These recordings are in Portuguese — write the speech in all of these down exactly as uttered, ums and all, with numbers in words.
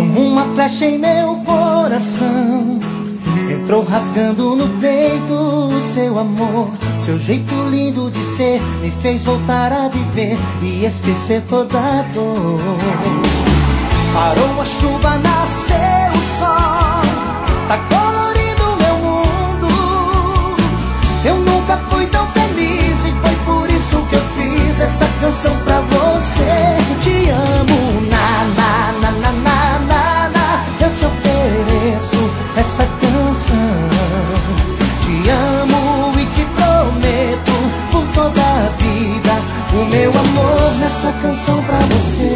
Como uma flecha em meu coração, entrou rasgando no peito o seu amor. Seu jeito lindo de ser me fez voltar a viver e esquecer toda a dor. Parou a chuva, nasceu o sol, tá colorindo meu mundo. Eu nunca fui tão feliz e foi por isso que eu fiz essa canção pra você. Te amo, na, na, na, na, na, na, na. Eu te ofereço essa canção. Te amo e te prometo por toda a vida o meu amor nessa canção pra você.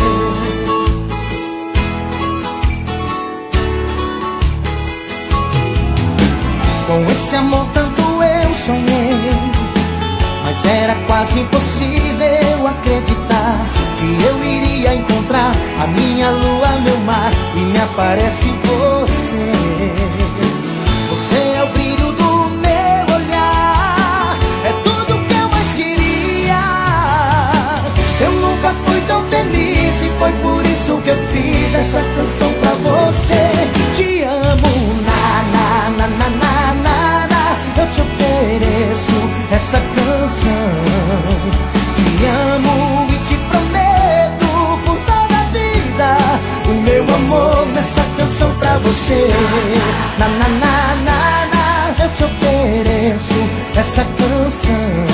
Com esse amor tanto eu sonhei, mas era quase impossível acreditar que eu iria encontrar a minha lua, meu mar, e me aparece você. Você é o brilho do meu olhar, é tudo que eu mais queria. Eu nunca fui tão feliz e foi por isso que eu fiz essa canção pra você. Te amo, na, na, na, na, na, na, na. Eu te ofereço essa canção. Te amo e te prometo por toda a vida o meu amor nessa canção pra você. Na, na, na, na, na. Eu te ofereço essa canção.